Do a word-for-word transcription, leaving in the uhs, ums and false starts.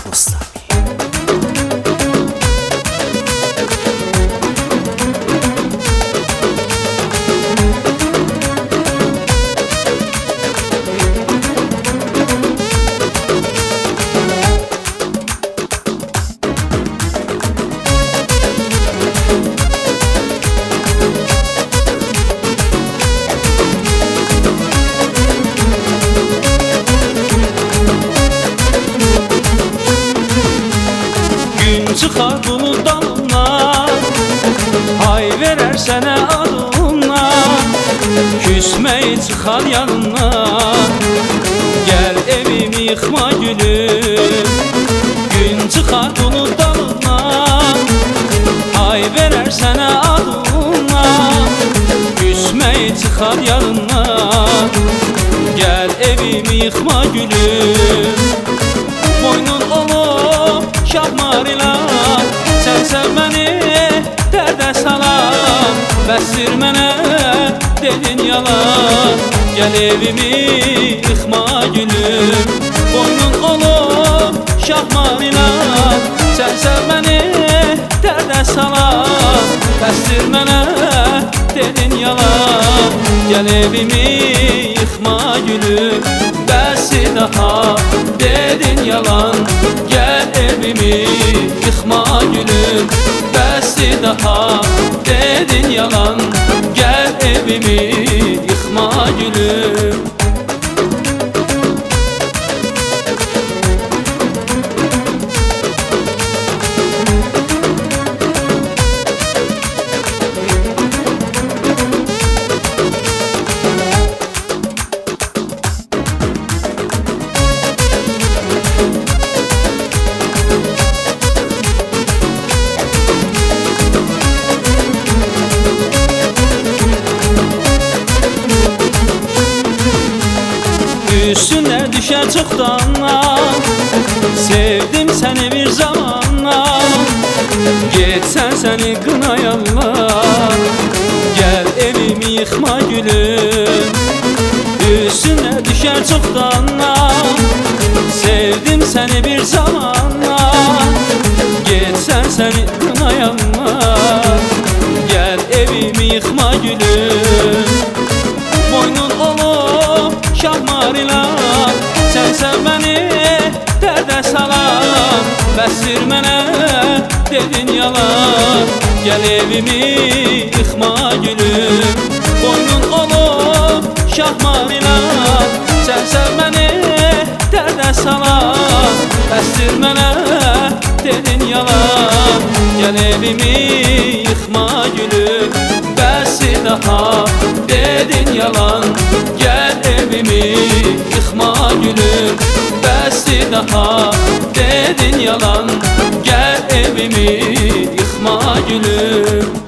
Rostami. Çıxar buludlarına, hay verər sənə adına, küsməyi çıxar yanına. Gəl evimi yıxma gülüm, gün çıxar buludlarına, hay verər sənə adına, küsməyi çıxar yanına. Gəl evimi yıxma gülüm, boynun olub şahmarılar, sən sən məni dərdə salar. Bəsdir mənə dedin yalan, gəl evimi yıxma gülüm. Boynun olub şahmarılar, sən sən məni dərdə salar. Bəsdir mənə dedin yalan, gəl evimi yıxma gülüm. Bəsi daha dedin yalan, gəl evimi yıxma gülüm. Bəsi daha dedin yalan, gəl evimi yıxma gülüm. Üstüne düşer çoktanlar, sevdim seni bir zamanlar. Geçsen seni kınayarlar, gel evimi yıkma gülüm. Üstüne düşer çoktanlar, sevdim seni bir zamanlar. Geçsen seni kınayarlar, gel evimi yıkma gülüm. Boynun olub şahmarılar, sən sən məni dərdə salar. Bəsdir mənə dedin yalan, gəl evimi yıxma gülüm. Boynun olub şahmarılar, sən sən məni dərdə salar. Bəsdir mənə dedin yalan, gəl evimi yıxma gülüm. Bəsi daha dedin yalan, gəl evimi yıxma gülüm. Bəsi daha dedin yalan, gəl evimi yıxma gülüm.